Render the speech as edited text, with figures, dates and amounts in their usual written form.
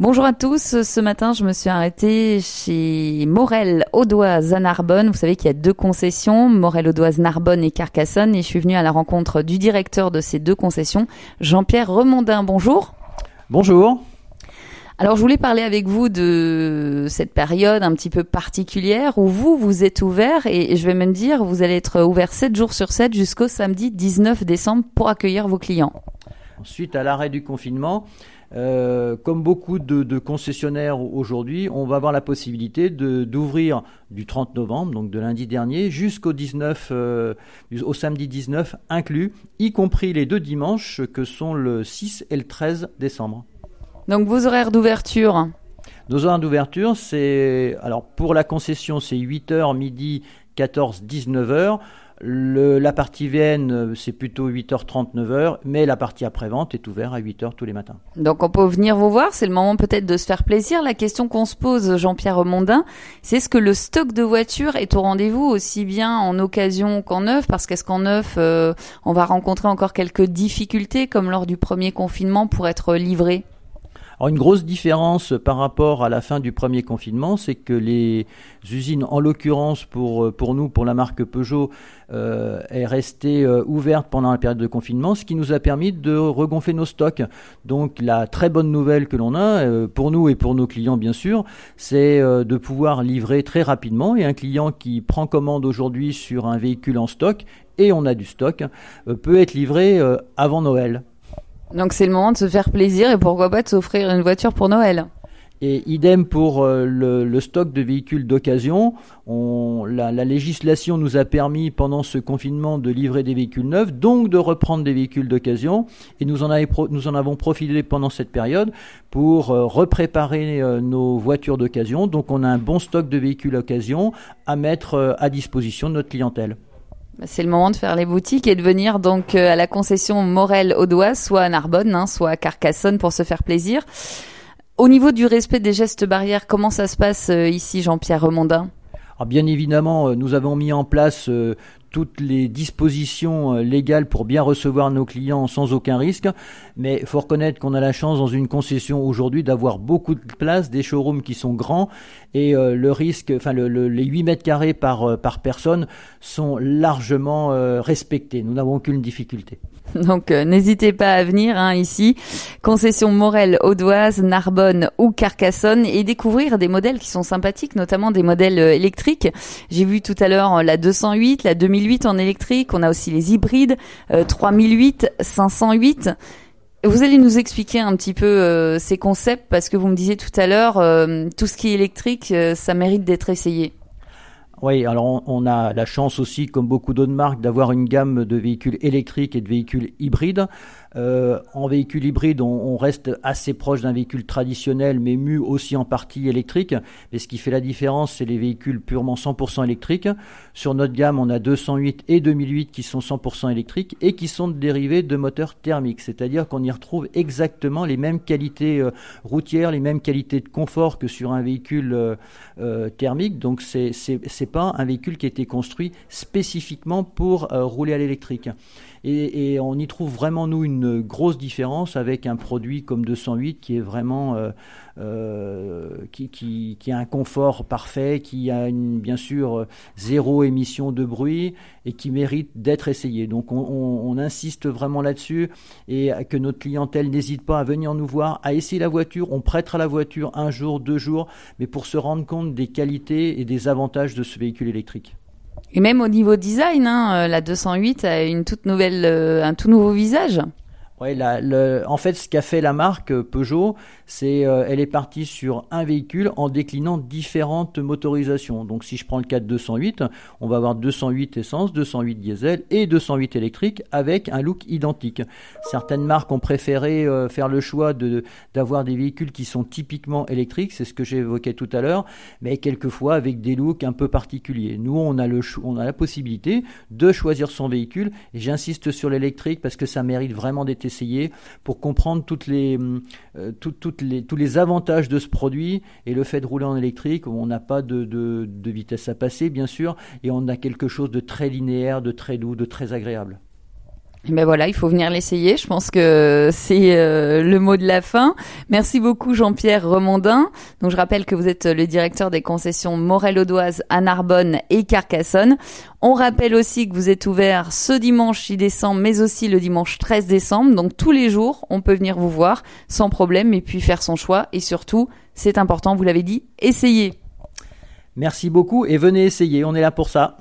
Bonjour à tous, ce matin je me suis arrêtée chez Morel-Audoise à Narbonne. Vous savez qu'il y a 2 concessions, Morel-Audoise, Narbonne et Carcassonne, et je suis venue à la rencontre du directeur de ces 2 concessions, Jean-Pierre Remondin. Bonjour. Bonjour. Alors je voulais parler avec vous de cette période un petit peu particulière où vous êtes ouvert, et je vais même dire vous allez être ouvert 7 jours sur 7 jusqu'au samedi 19 décembre pour accueillir vos clients. Suite à l'arrêt du confinement, comme beaucoup de concessionnaires aujourd'hui, on va avoir la possibilité d'ouvrir du 30 novembre, donc de lundi dernier, jusqu'au 19, au samedi 19 inclus, y compris les 2 dimanches que sont le 6 et le 13 décembre. Donc vos horaires d'ouverture? Nos horaires d'ouverture, alors pour la concession, c'est 8h, midi, 14, 19h. La partie VN, c'est plutôt 8h30, 9h, mais la partie après-vente est ouverte à 8h tous les matins. Donc on peut venir vous voir, c'est le moment peut-être de se faire plaisir. La question qu'on se pose, Jean-Pierre Remondin, c'est est-ce que le stock de voitures est au rendez-vous aussi bien en occasion qu'en neuf? Parce qu'est-ce qu'en neuf, on va rencontrer encore quelques difficultés comme lors du premier confinement pour être livré? Alors une grosse différence par rapport à la fin du premier confinement, c'est que les usines, en l'occurrence pour nous, pour la marque Peugeot, est restée ouverte pendant la période de confinement, ce qui nous a permis de regonfler nos stocks. Donc la très bonne nouvelle que l'on a, pour nous et pour nos clients bien sûr, c'est de pouvoir livrer très rapidement. Et un client qui prend commande aujourd'hui sur un véhicule en stock, et on a du stock, peut être livré avant Noël. Donc c'est le moment de se faire plaisir et pourquoi pas de s'offrir une voiture pour Noël. Et idem pour le stock de véhicules d'occasion. La législation nous a permis pendant ce confinement de livrer des véhicules neufs, donc de reprendre des véhicules d'occasion. Et nous en avons profité pendant cette période pour repréparer nos voitures d'occasion. Donc on a un bon stock de véhicules d'occasion à mettre à disposition de notre clientèle. C'est le moment de faire les boutiques et de venir donc à la concession Morel-Audoise, soit à Narbonne, soit à Carcassonne pour se faire plaisir. Au niveau du respect des gestes barrières, comment ça se passe ici, Jean-Pierre Remondin? Alors bien évidemment, nous avons mis en place toutes les dispositions légales pour bien recevoir nos clients sans aucun risque. Mais il faut reconnaître qu'on a la chance dans une concession aujourd'hui d'avoir beaucoup de place, des showrooms qui sont grands et le risque, les 8 mètres carrés par personne sont largement respectés. Nous n'avons aucune difficulté. Donc n'hésitez pas à venir ici, concession Morel-Audoise, Narbonne ou Carcassonne, et découvrir des modèles qui sont sympathiques, notamment des modèles électriques. J'ai vu tout à l'heure la 208, la 2008 en électrique, on a aussi les hybrides, 3008, 508. Vous allez nous expliquer un petit peu ces concepts parce que vous me disiez tout à l'heure, tout ce qui est électrique, ça mérite d'être essayé. Oui, alors on a la chance aussi, comme beaucoup d'autres marques, d'avoir une gamme de véhicules électriques et de véhicules hybrides. En véhicule hybride, on reste assez proche d'un véhicule traditionnel, mais mu aussi en partie électrique. Mais ce qui fait la différence, c'est les véhicules purement 100% électriques. Sur notre gamme, on a 208 et 2008 qui sont 100% électriques et qui sont dérivés de moteurs thermiques. C'est-à-dire qu'on y retrouve exactement les mêmes qualités routières, les mêmes qualités de confort que sur un véhicule thermique. Donc c'est pas un véhicule qui a été construit spécifiquement pour rouler à l'électrique. Et on y trouve vraiment, nous, une grosse différence avec un produit comme 208 qui est vraiment qui a un confort parfait, qui a bien sûr zéro émission de bruit et qui mérite d'être essayé. Donc on insiste vraiment là-dessus et que notre clientèle n'hésite pas à venir nous voir, à essayer la voiture. On prêtera la voiture 1 jour, 2 jours, mais pour se rendre compte des qualités et des avantages de ce véhicule électrique. Et même au niveau design, la 208 a un tout nouveau visage. Ouais, en fait, ce qu'a fait la marque Peugeot, c'est elle est partie sur un véhicule en déclinant différentes motorisations. Donc, si je prends le cas de 208, on va avoir 208 essence, 208 diesel et 208 électrique avec un look identique. Certaines marques ont préféré faire le choix d'avoir des véhicules qui sont typiquement électriques, c'est ce que j'évoquais tout à l'heure, mais quelquefois avec des looks un peu particuliers. Nous, on a la possibilité de choisir son véhicule et j'insiste sur l'électrique parce que ça mérite vraiment d'être essayé pour comprendre tous les avantages de ce produit et le fait de rouler en électrique. On n'a pas de vitesse à passer bien sûr et on a quelque chose de très linéaire, de très doux, de très agréable. Et ben voilà, il faut venir l'essayer. Je pense que c'est le mot de la fin. Merci beaucoup Jean-Pierre Remondin. Donc je rappelle que vous êtes le directeur des concessions Morel-Audoise à Narbonne et Carcassonne. On rappelle aussi que vous êtes ouvert ce dimanche 6 décembre, mais aussi le dimanche 13 décembre. Donc tous les jours, on peut venir vous voir sans problème et puis faire son choix. Et surtout, c'est important, vous l'avez dit, essayez. Merci beaucoup et venez essayer, on est là pour ça.